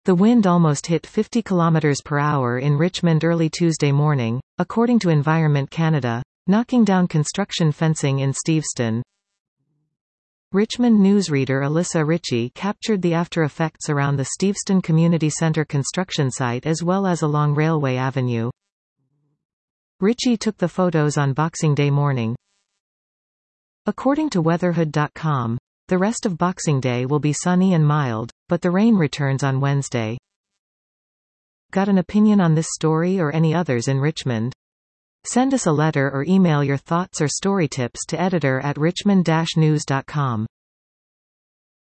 The wind almost hit 50 km per hour in Richmond early Tuesday morning, according to Environment Canada, knocking down construction fencing in Steveston. Richmond newsreader Alyssa Ritchie captured the after-effects around the Steveston Community Centre construction site as well as along Railway Avenue. Ritchie took the photos on Boxing Day morning. According to weatherhood.com, the rest of Boxing Day will be sunny and mild, but the rain returns on Wednesday. Got an opinion on this story or any others in Richmond? Send us a letter or email your thoughts or story tips to editor@richmond-news.com.